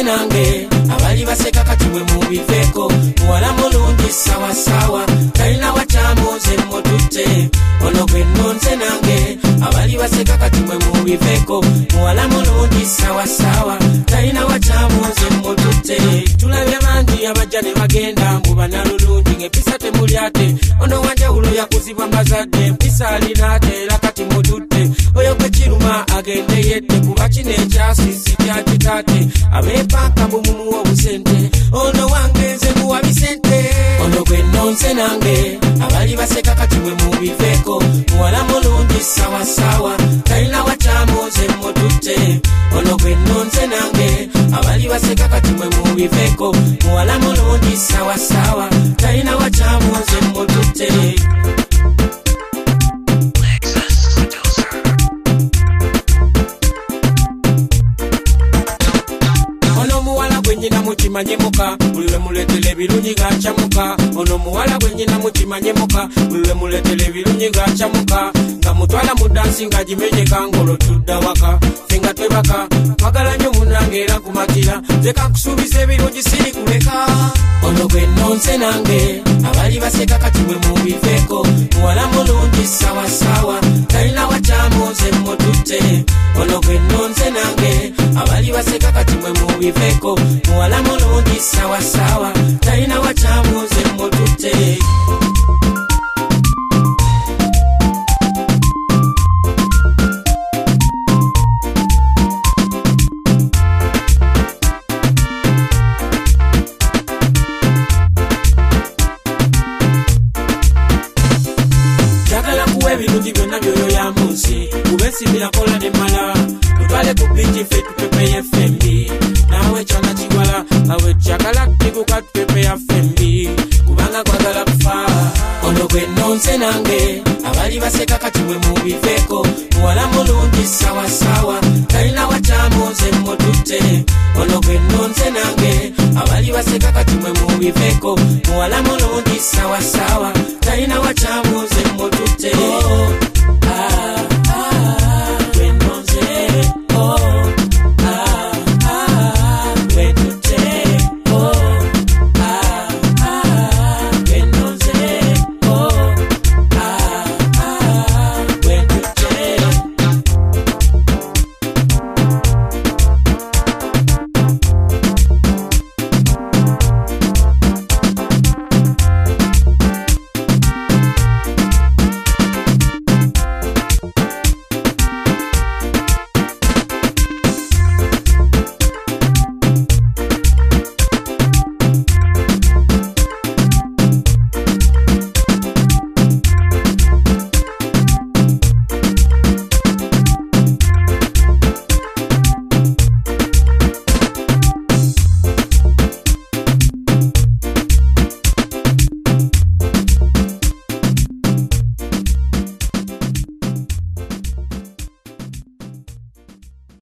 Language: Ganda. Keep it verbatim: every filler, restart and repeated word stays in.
nange abali baseka kati mwe mubiveko muwala mulungi sawa sawa talina wachamuze mutute ono gwe nonze nange abali baseka kati mwe mubiveko muwala mulungi sawa sawa talina wachamuze mutute tulabye bangi abajja ne bagenda mbuba nalulungi ng'empisa temulyate ono wanjawulo yakuzibwa mbazadde empisa alinaate era kati mutute oyo gwe kiruma agende yette kuba kino ekyasisi kyakitate abeepanka bumumuwa obusente ono wange nze muwa bisente ono gwe nonze nange abali baseka kati mwe mubiveko muwala mulungi sawa sawa talina wachamuze mutute ono gwe nonze nange abali baseka kati mwe mubiveko muwala mulungi sawa sawa talina wachamuze mutute Nyina mukimanye muka buliwe muletele birunyi gachamuka ono muwala gwe nyina mukimanye muka buliwe muletele birunyi gachamuka nga mutwala mu dansi nga jimenye kangolo tudda waka finga twebaka twagala nnyo munange era kumatira zeka kusuubiza ebirungi siri kuleka ono gwe nonze nange abali baseka kati mwe mubiveko muwala mulungi sawa sawa talina wachamuze mutute ono gwe nonze nange abali baseka kati mwe mubiveko muwala mulungi sawa sawa talina wachamuze mutute jagala kuwa ebirungi byonna byoyo ya munsi kubensibira kola ne mala tutwale ku bingi ffe tupepe ya F M B nawe kyana kigwala awe kyagala kikuka tupepe ya F M B kubanga kwagala kufa ono gwe nonze nange abali baseka kati mwe mubiveko muwala mulungi sawa sawa talina wachamuze mutute ono gwe nonze nange abali baseka kati mwe mubiveko muwala mulungi sawa sawa talina